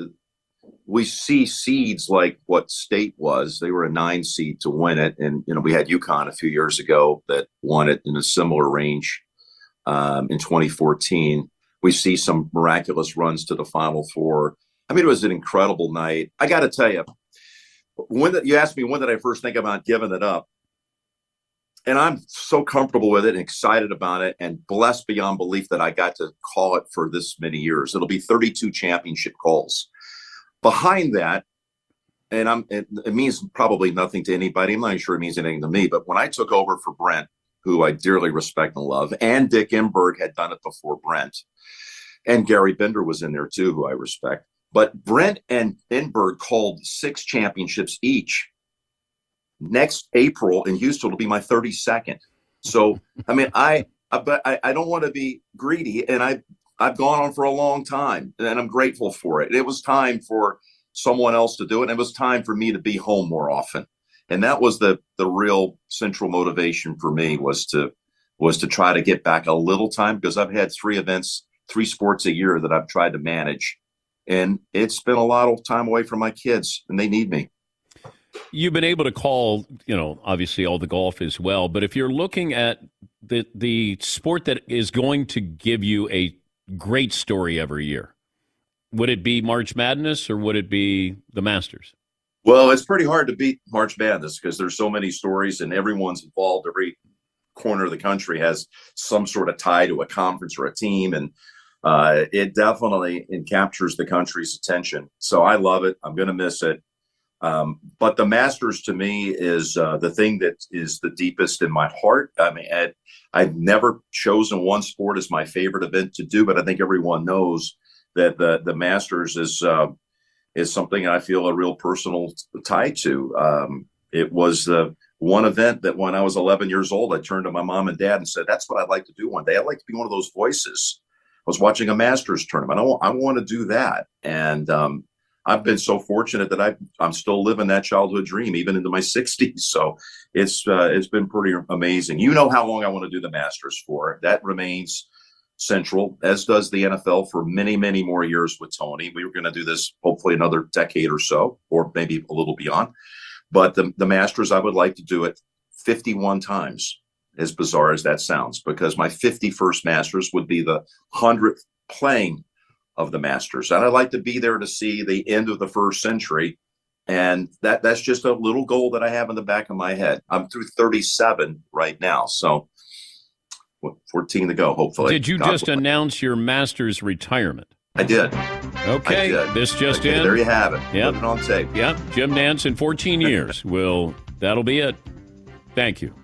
we see seeds like what State was. They were a nine seed to win it. And, you know, we had UConn a few years ago that won it in a similar range um, in twenty fourteen. We see some miraculous runs to the Final Four. I mean, it was an incredible night. I got to tell you, when the, you asked me when did I first think about giving it up? And I'm so comfortable with it and excited about it and blessed beyond belief that I got to call it for this many years. It'll be thirty-two championship calls. Behind that, and I'm it, it means probably nothing to anybody. I'm not sure it means anything to me, but when I took over for Brent, who I dearly respect and love, and Dick Enberg had done it before Brent, and Gary Bender was in there too, who I respect. But Brent and Enberg called six championships each. Next April in Houston will be my thirty-second. So, I mean, I, I but I, I don't want to be greedy, and I I've gone on for a long time, and I'm grateful for it. It was time for someone else to do it. And it was time for me to be home more often, and that was the the real central motivation for me was to was to try to get back a little time, because I've had three events, three sports a year that I've tried to manage, and it's been a lot of time away from my kids, and they need me. You've been able to call, you know, obviously all the golf as well. But if you're looking at the the sport that is going to give you a great story every year, would it be March Madness or would it be the Masters? Well, it's pretty hard to beat March Madness because there's so many stories and everyone's involved. Every corner of the country has some sort of tie to a conference or a team. And uh, it definitely it captures the country's attention. So I love it. I'm going to miss it. Um, but the Masters to me is uh, the thing that is the deepest in my heart. I mean, I, I've never chosen one sport as my favorite event to do, but I think everyone knows that the the Masters is uh, is something I feel a real personal tie to. Um, it was the one event that when I was eleven years old, I turned to my mom and dad and said, "That's what I'd like to do one day. I'd like to be one of those voices." I was watching a Masters tournament. I want, I want to do that, and um, I've been so fortunate that I, I'm still living that childhood dream, even into my sixties. So it's uh, it's been pretty amazing. You know how long I want to do the Masters for. That remains central, as does the N F L for many, many more years with Tony. We were going to do this hopefully another decade or so, or maybe a little beyond. But the, the Masters, I would like to do it fifty-one times, as bizarre as that sounds, because my fifty-first Masters would be the hundredth playing of the Masters. And I'd like to be there to see the end of the first century. And that that's just a little goal that I have in the back of my head. I'm through thirty-seven right now. So what, fourteen to go, hopefully. Did you God just willing. announce your Masters retirement? I did. Okay, I did. this just Okay, in. there you have it. Yep. Put it on tape. Yep, Jim Nantz in fourteen years. Will that'll be it. Thank you.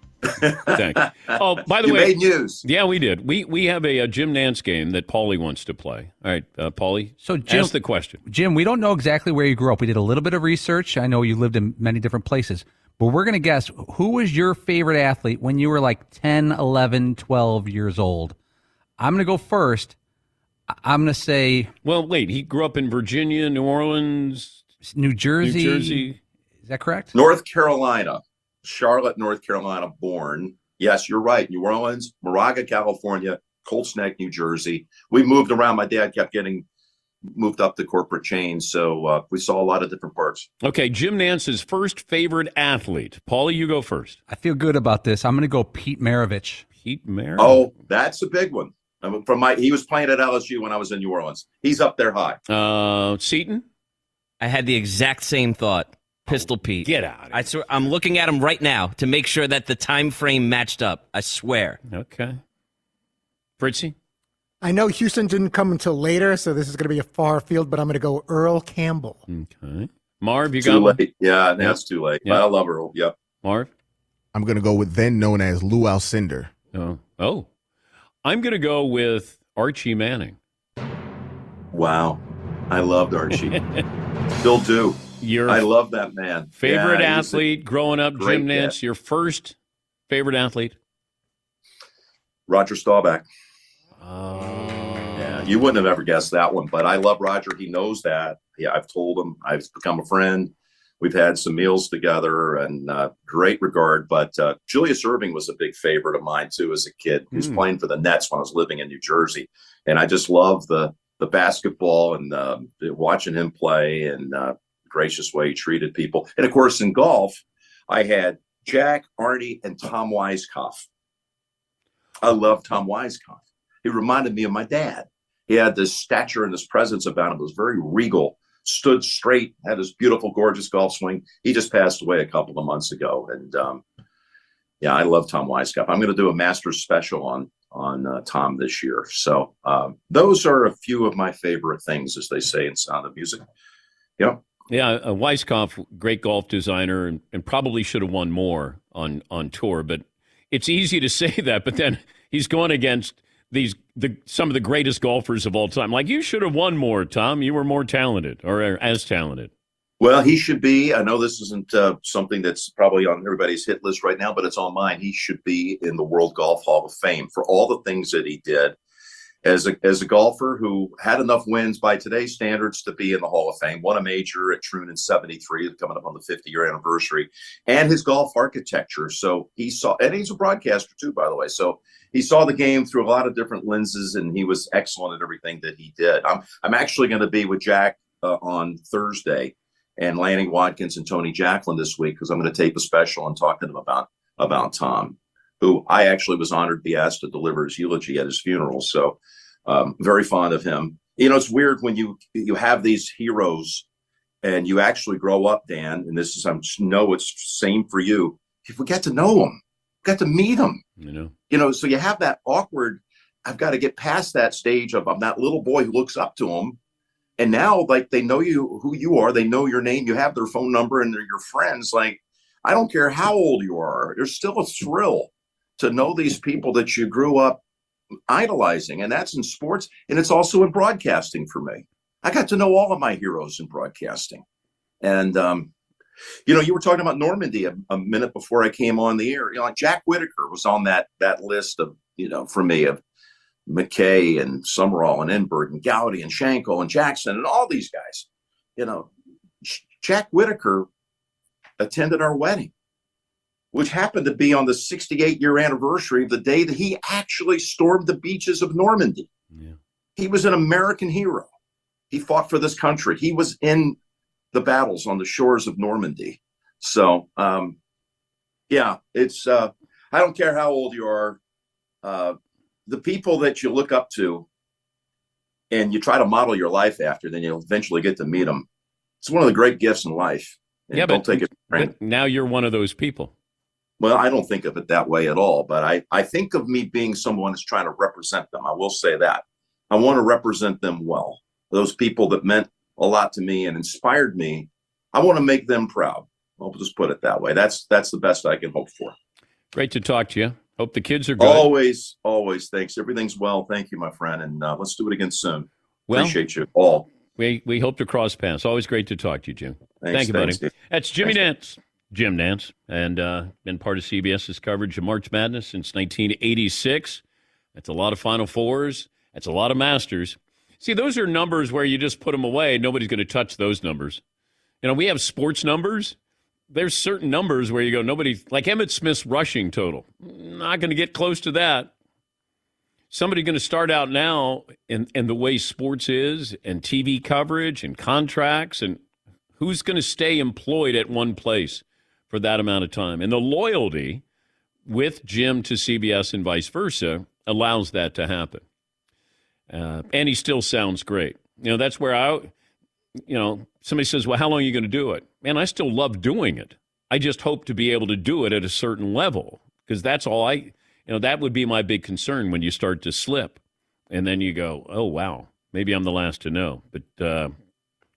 Thank you. Oh, by the You way, made news. Yeah, we did. We we have a, a Jim Nantz game that Paulie wants to play. All right, uh, Paulie. So Jim, ask the question. Jim, we don't know exactly where you grew up. We did a little bit of research. I know you lived in many different places, but we're going to guess who was your favorite athlete when you were like ten, eleven, twelve years old. I'm going to go first. I'm going to say. Well, wait. He grew up in Virginia, New Orleans, New Jersey. New Jersey. Is that correct? North Carolina. Charlotte, North Carolina born. Yes, you're right. New Orleans, Moraga, California, Colts Neck, New Jersey. We moved around. My dad kept getting moved up the corporate chain, so uh, we saw a lot of different parts. Okay, Jim Nantz's first favorite athlete. Paulie, you go first. I feel good about this. I'm going to go Pete Maravich. Pete Maravich. Oh, that's a big one. I mean, from my, he was playing at L S U when I was in New Orleans. He's up there high. Uh, Seton? I had the exact same thought. Pistol Pete. Get out. I swear, I'm looking at him right now to make sure that the time frame matched up. I swear. Okay. Fritzy? I know Houston didn't come until later, so this is going to be a far field, but I'm going to go Earl Campbell. Okay. Marv, you too got one? late. Yeah, that's too late. Yep. But I love Earl. Yep. Marv? I'm going to go with then known as Lou Alcindor. Oh, oh. I'm going to go with Archie Manning. Wow. I loved Archie. Still do. Your I love that man. Favorite Yeah, he's a athlete growing up, great Jim Nance, guy. your first favorite athlete? Roger Staubach. Oh. Yeah, you wouldn't have ever guessed that one, but I love Roger. He knows that. Yeah, I've told him. I've become a friend. We've had some meals together and uh, great regard. But uh, Julius Erving was a big favorite of mine, too, as a kid. He was Mm. playing for the Nets when I was living in New Jersey. And I just love the the basketball and uh, watching him play and uh, gracious way he treated people. And, of course, in golf, I had Jack, Arnie, and Tom Weiskopf. I love Tom Weiskopf. He reminded me of my dad. He had this stature and this presence about him. It was very regal, stood straight, had this beautiful, gorgeous golf swing. He just passed away a couple of months ago. And, um, yeah, I love Tom Weiskopf. I'm going to do a Masters special on on uh, Tom this year. So um, those are a few of my favorite things, as they say in Sound of Music. Yep. Yeah, uh, Weiskopf, great golf designer, and, and probably should have won more on, on tour. But it's easy to say that, but then he's going against these the some of the greatest golfers of all time. Like, you should have won more, Tom. You were more talented, or as talented. Well, he should be. I know this isn't uh, something that's probably on everybody's hit list right now, but it's on mine. He should be in the World Golf Hall of Fame for all the things that he did as a as a golfer who had enough wins by today's standards to be in the Hall of Fame. Won a major at Troon in seventy-three, coming up on the fifty-year anniversary, and his golf architecture. So he saw, and he's a broadcaster too, by the way. So he saw the game through a lot of different lenses, and he was excellent at everything that he did. I'm I'm actually going to be with Jack uh, on Thursday, and Lanny Watkins and Tony Jacklin this week, because I'm going to tape a special and talk to them about about Tom, who I actually was honored to be asked to deliver his eulogy at his funeral. So um, very fond of him. You know, it's weird when you you have these heroes and you actually grow up, Dan, and this is, I know it's same for you. You forget to know them, get to meet them. You know, you know, so you have that awkward, I've got to get past that stage of I'm that little boy who looks up to them. And now, like, they know you, who you are. They know your name. You have their phone number, and they're your friends. Like, I don't care how old you are. There's still a thrill to know these people that you grew up idolizing. And that's in sports. And it's also in broadcasting for me. I got to know all of my heroes in broadcasting. And, um, you know, you were talking about Normandy a, a minute before I came on the air. You know, like Jack Whitaker was on that that list of, you know, for me, of McKay and Summerall and Enberg and Gowdy and Schenkel and Jackson and all these guys. You know, Jack Whitaker attended our wedding, which happened to be on the sixty-eight year anniversary of the day that he actually stormed the beaches of Normandy. Yeah. He was an American hero. He fought for this country. He was in the battles on the shores of Normandy. So, um, yeah, it's, uh, I don't care how old you are. Uh, the people that you look up to and you try to model your life after, then you'll eventually get to meet them. It's one of the great gifts in life. And yeah, don't but, take it for granted. but now you're one of those people. Well, I don't think of it that way at all, but I, I think of me being someone that's trying to represent them. I will say that. I want to represent them well. Those people that meant a lot to me and inspired me, I want to make them proud. I'll just put it that way. That's that's the best I can hope for. Great to talk to you. Hope the kids are good. Always, always. Thanks. Everything's well. Thank you, my friend. And uh, let's do it again soon. Well, appreciate you all. We we hope to cross paths. Always great to talk to you, Jim. Thanks, Thank you, thanks, buddy. Steve. That's Jimmy Thanks, Nance, Jim Nance, and uh, been part of CBS's coverage of March Madness since nineteen eighty-six. That's a lot of Final Fours. That's a lot of Masters. See, those are numbers where you just put them away. Nobody's going to touch those numbers. You know, we have sports numbers. There's certain numbers where you go, nobody, like Emmitt Smith's rushing total. Not going to get close to that. Somebody going to start out now in, in the way sports is and T V coverage and contracts, and who's going to stay employed at one place for that amount of time. And the loyalty with Jim to C B S and vice versa allows that to happen. Uh, and he still sounds great. You know, that's where I, you know, somebody says, well, how long are you going to do it? Man, I still love doing it. I just hope to be able to do it at a certain level, because that's all I, you know, that would be my big concern when you start to slip. And then you go, oh, wow, maybe I'm the last to know. But uh,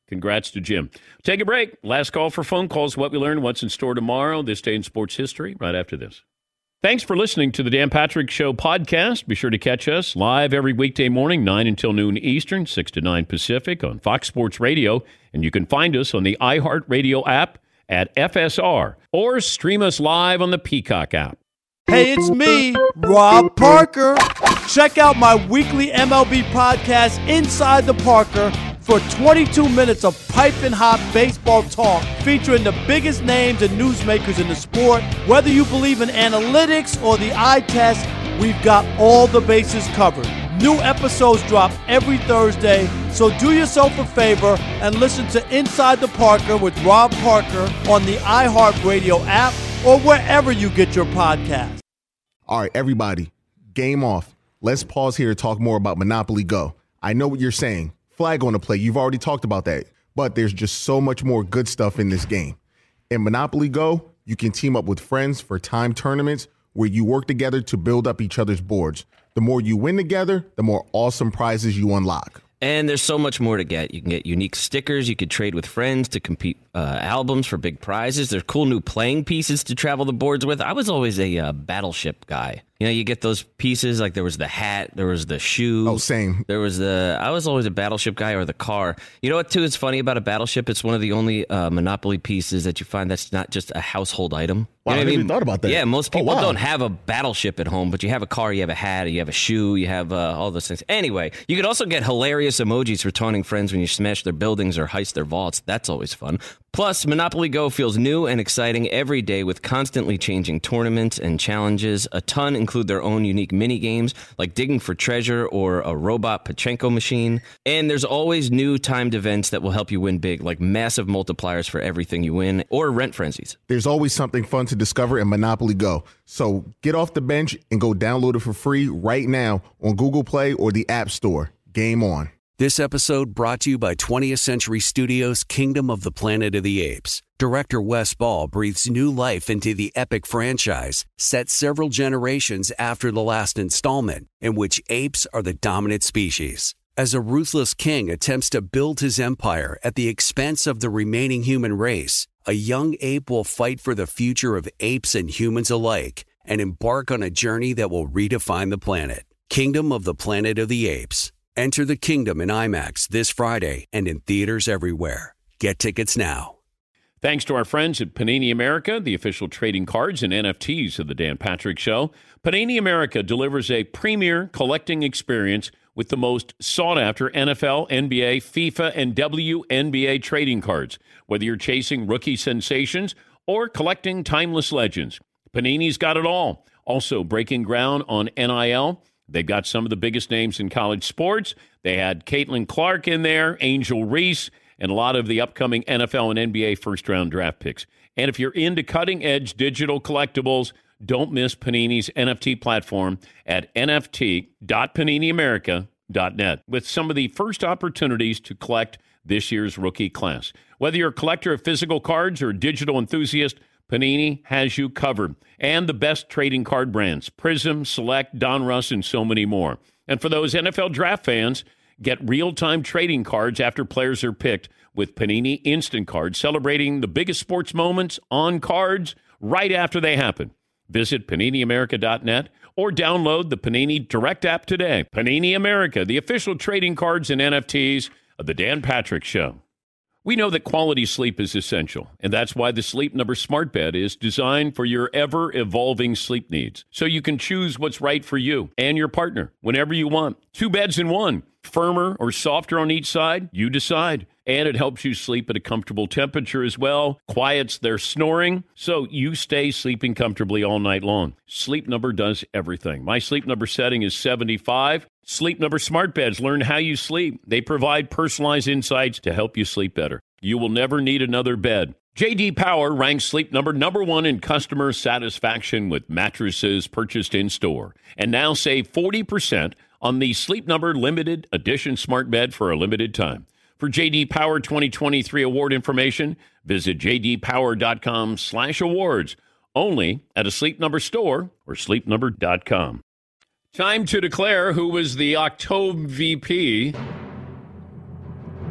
Congrats to Jim. Take a break. Last call for phone calls. What we learned, what's in store tomorrow, this day in sports history, right after this. Thanks for listening to the Dan Patrick Show podcast. Be sure to catch us live every weekday morning, nine until noon Eastern, six to nine Pacific on Fox Sports Radio. And you can find us on the iHeartRadio app at F S R or stream us live on the Peacock app. Hey, it's me, Rob Parker. Check out my weekly M L B podcast, Inside the Parker, for twenty-two minutes of piping hot baseball talk featuring the biggest names and newsmakers in the sport. Whether you believe in analytics or the eye test, we've got all the bases covered. New episodes drop every Thursday, so do yourself a favor and listen to Inside the Parker with Rob Parker on the iHeartRadio app or wherever you get your podcasts. All right, everybody, game off. Let's pause here to talk more about Monopoly Go. I know what you're saying. Flag on the play. You've already talked about that. But there's just so much more good stuff in this game. In Monopoly Go, you can team up with friends for time tournaments where you work together to build up each other's boards. The more you win together, the more awesome prizes you unlock. And there's so much more to get. You can get unique stickers. You could trade with friends to compete uh, albums for big prizes. There's cool new playing pieces to travel the boards with. I was always a uh, Battleship guy. You know, you get those pieces, like there was the hat, there was the shoe. Oh, same. There was the, I was always a Battleship guy or the car. You know what, too, is funny about a Battleship? It's one of the only uh, Monopoly pieces that you find that's not just a household item. Wow, You know I what never even thought about that. Yeah, most people Oh, wow. don't have a Battleship at home, but you have a car, you have a hat, you have a shoe, you have uh, all those things. Anyway, you could also get hilarious emojis for taunting friends when you smash their buildings or heist their vaults. That's always fun. Plus, Monopoly Go feels new and exciting every day with constantly changing tournaments and challenges. A ton include their own unique mini games like digging for treasure or a robot Pachinko machine. And there's always new timed events that will help you win big, like massive multipliers for everything you win or rent frenzies. There's always something fun to discover in Monopoly Go. So get off the bench and go download it for free right now on Google Play or the App Store. Game on. This episode brought to you by twentieth Century Studios' Kingdom of the Planet of the Apes. Director Wes Ball breathes new life into the epic franchise, set several generations after the last installment, in which apes are the dominant species. As a ruthless king attempts to build his empire at the expense of the remaining human race, a young ape will fight for the future of apes and humans alike and embark on a journey that will redefine the planet. Kingdom of the Planet of the Apes. Enter the kingdom in IMAX this Friday and in theaters everywhere. Get tickets now. Thanks to our friends at Panini America, the official trading cards and N F Ts of the Dan Patrick Show. Panini America delivers a premier collecting experience with the most sought-after N F L, N B A, FIFA, and W N B A trading cards. Whether you're chasing rookie sensations or collecting timeless legends, Panini's got it all. Also breaking ground on N I L. They've got some of the biggest names in college sports. They had Caitlin Clark in there, Angel Reese, and a lot of the upcoming N F L and N B A first-round draft picks. And if you're into cutting-edge digital collectibles, don't miss Panini's N F T platform at N F T dot panini america dot net with some of the first opportunities to collect this year's rookie class. Whether you're a collector of physical cards or a digital enthusiast, Panini has you covered. And the best trading card brands, Prism, Select, Donruss, and so many more. And for those N F L draft fans, get real-time trading cards after players are picked with Panini Instant Cards, celebrating the biggest sports moments on cards right after they happen. Visit panini america dot net or download the Panini Direct app today. Panini America, the official trading cards and N F Ts of the Dan Patrick Show. We know that quality sleep is essential, and that's why the Sleep Number Smart Bed is designed for your ever-evolving sleep needs, so you can choose what's right for you and your partner whenever you want. Two beds in one, firmer or softer on each side, you decide. And it helps you sleep at a comfortable temperature as well, quiets their snoring, so you stay sleeping comfortably all night long. Sleep Number does everything. My Sleep Number setting is seventy-five. Sleep Number Smart Beds learn how you sleep. They provide personalized insights to help you sleep better. You will never need another bed. J D Power ranks Sleep Number number one in customer satisfaction with mattresses purchased in-store. And now save forty percent on the Sleep Number Limited Edition Smart Bed for a limited time. For J D Power twenty twenty-three award information, visit j d power dot com slash awards. Only at a Sleep Number store or sleep number dot com. Time to declare who was the October V P.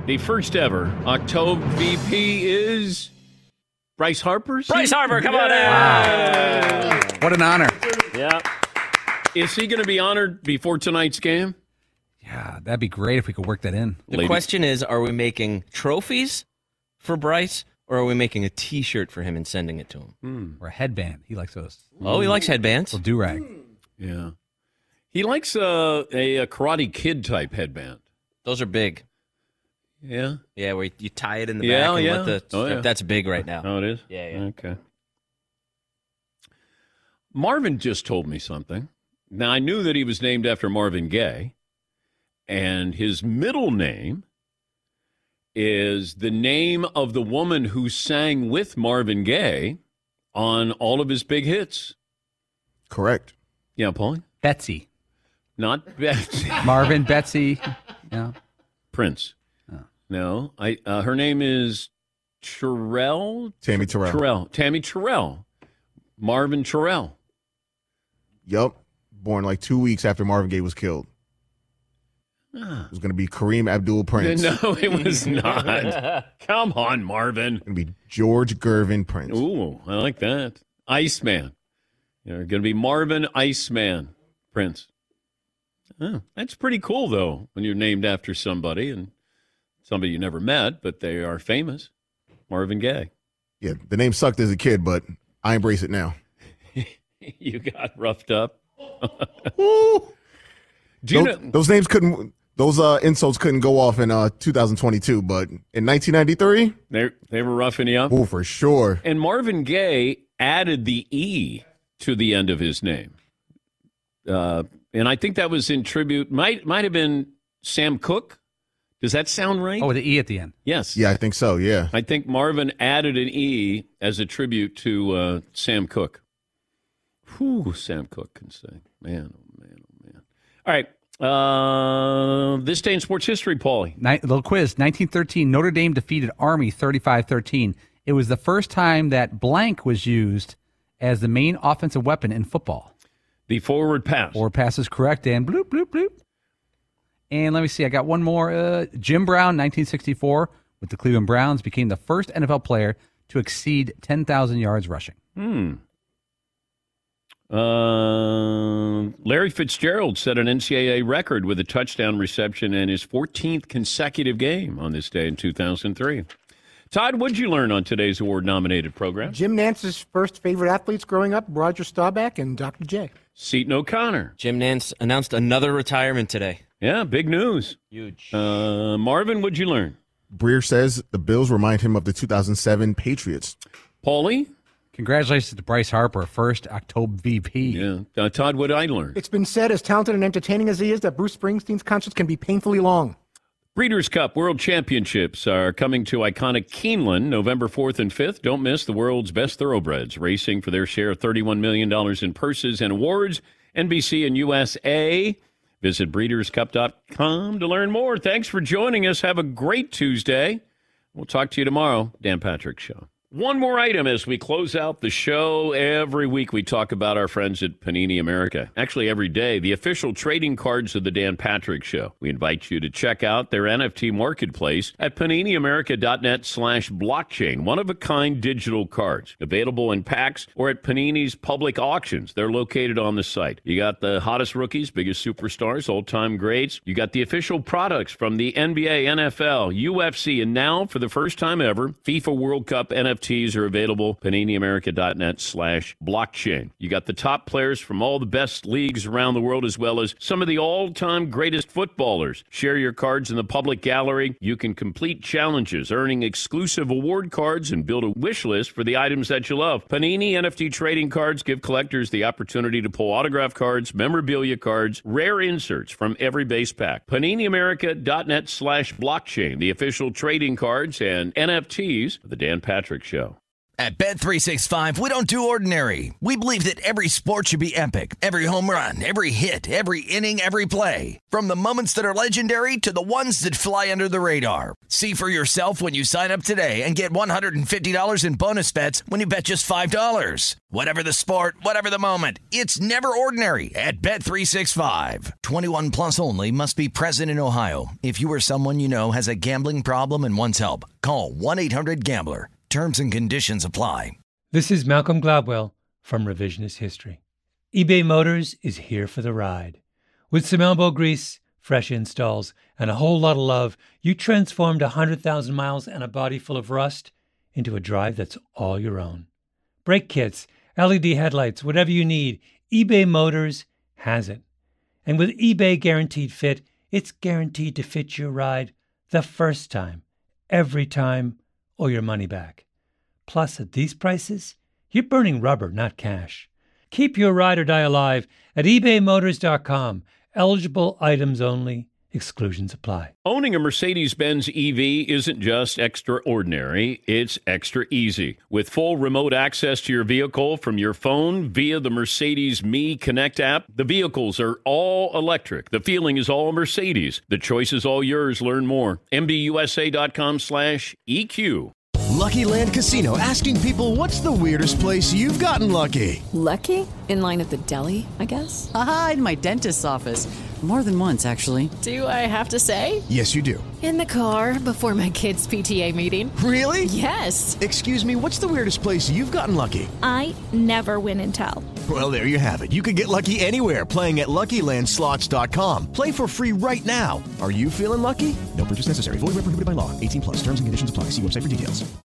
The first ever October V P is Bryce Harper. Bryce Harper, come on in. Wow. What an honor. Yeah. Is he going to be honored before tonight's game? Yeah, that'd be great if we could work that in. The Lady. question is, are we making trophies for Bryce, or are we making a T-shirt for him and sending it to him? Mm. Or a headband. He likes those. Oh, he likes headbands. A do-rag. Yeah. He likes uh, a, a Karate Kid type headband. Those are big. Yeah? Yeah, where you tie it in the Yeah, back and yeah. let the Oh, yeah. that's big right now. Oh, it is? Yeah, yeah. Okay. Marvin just told me something. Now, I knew that he was named after Marvin Gaye, and his middle name is the name of the woman who sang with Marvin Gaye on all of his big hits. Correct. Yeah, Paulie? Betsy. Not Betsy. Marvin, Betsy. Yeah. Prince. No, I. Uh, her name is Terrell. Tammy Terrell. Terrell. Tammy Terrell. Marvin Terrell. Yup. Born like two weeks after Marvin Gaye was killed. Ah. It was going to be Kareem Abdul-Prince. No, it was not. Come on, Marvin. Going to be George Gervin Prince. Ooh, I like that. Iceman. You're going to be Marvin Iceman Prince. Oh, that's pretty cool, though, when you're named after somebody and somebody you never met, but they are famous. Marvin Gaye. Yeah, the name sucked as a kid, but I embrace it now. You got roughed up. Woo! Do you those, know- those names couldn't, those uh, insults couldn't go off in uh, two thousand twenty-two, but in nineteen ninety-three, They they were roughing you up. oh, for sure. And Marvin Gaye added the E to the end of his name. Uh, and I think that was in tribute, might might have been Sam Cooke. Does that sound right? Oh, with the E at the end. Yes. Yeah, I think so, yeah. I think Marvin added an E as a tribute to uh, Sam Cooke. Whew, Sam Cooke can sing. Man, oh, man, oh, man. All right. Uh, this day in sports history, Paulie. Ni- little quiz. nineteen thirteen, Notre Dame defeated Army thirty-five thirteen. It was the first time that blank was used as the main offensive weapon in football. The forward pass. Forward pass is correct. And bloop, bloop, bloop. And let me see. I got one more. Uh, Jim Brown, nineteen sixty-four, with the Cleveland Browns, became the first N F L player to exceed ten thousand yards rushing. Hmm. Uh, Larry Fitzgerald set an N C double A record with a touchdown reception in his fourteenth consecutive game on this day in two thousand three. Todd, what did you learn on today's award-nominated program? Jim Nance's first favorite athletes growing up, Roger Staubach and Doctor J. Seton O'Connor. Jim Nance announced another retirement today. Yeah, big news. Huge. Uh, Marvin, what'd you learn? Breer says the Bills remind him of the two thousand seven Patriots. Paulie? Congratulations to Bryce Harper, first October V P. Yeah. Uh, Todd, what did I learn? It's been said, as talented and entertaining as he is, that Bruce Springsteen's concerts can be painfully long. Breeders' Cup World Championships are coming to iconic Keeneland November fourth and fifth. Don't miss the world's best thoroughbreds racing for their share of thirty-one million dollars in purses and awards. N B C and U S A. Visit breeders cup dot com to learn more. Thanks for joining us. Have a great Tuesday. We'll talk to you tomorrow. Dan Patrick Show. One more item as we close out the show. Every week we talk about our friends at Panini America. Actually, every day, the official trading cards of the Dan Patrick Show. We invite you to check out their N F T marketplace at paniniamerica.net slash blockchain. One-of-a-kind digital cards available in packs or at Panini's public auctions. They're located on the site. You got the hottest rookies, biggest superstars, all-time greats. You got the official products from the N B A, N F L, U F C, and now, for the first time ever, FIFA World Cup N F T are available. paniniamerica.net slash blockchain. You got the top players from all the best leagues around the world, as well as some of the all-time greatest footballers. Share your cards in the public gallery. You can complete challenges, earning exclusive award cards, and build a wish list for the items that you love. Panini N F T trading cards give collectors the opportunity to pull autograph cards, memorabilia cards, rare inserts from every base pack. paniniamerica.net slash blockchain, the official trading cards and N F Ts of the Dan Patrick Show. At Bet three sixty-five, we don't do ordinary. We believe that every sport should be epic. Every home run, every hit, every inning, every play. From the moments that are legendary to the ones that fly under the radar. See for yourself when you sign up today and get one hundred fifty dollars in bonus bets when you bet just five dollars. Whatever the sport, whatever the moment, it's never ordinary at Bet three sixty-five. twenty-one plus only. Must be present in Ohio. If you or someone you know has a gambling problem and wants help, call one eight hundred gambler. Terms and conditions apply. This is Malcolm Gladwell from Revisionist History. eBay Motors is here for the ride. With some elbow grease, fresh installs, and a whole lot of love, you transformed one hundred thousand miles and a body full of rust into a drive that's all your own. Brake kits, L E D headlights, whatever you need, eBay Motors has it. And with eBay Guaranteed Fit, it's guaranteed to fit your ride the first time, every time, or your money back. Plus, at these prices, you're burning rubber, not cash. Keep your ride or die alive at ebay motors dot com. Eligible items only. Exclusions apply. Owning a Mercedes-Benz E V isn't just extraordinary, it's extra easy. With full remote access to your vehicle from your phone via the Mercedes Me Connect app, the vehicles are all electric. The feeling is all Mercedes. The choice is all yours. Learn more. M B U S A dot com slash E Q. Lucky Land Casino, asking people, what's the weirdest place you've gotten lucky? Lucky? In line at the deli, I guess? Aha, in my dentist's office. More than once, actually. Do I have to say? Yes, you do. In the car before my kids' P T A meeting. Really? Yes. Excuse me, what's the weirdest place you've gotten lucky? I never win and tell. Well, there you have it. You can get lucky anywhere, playing at Lucky Land Slots dot com. Play for free right now. Are you feeling lucky? No purchase necessary. Void where prohibited by law. eighteen plus. Terms and conditions apply. See website for details.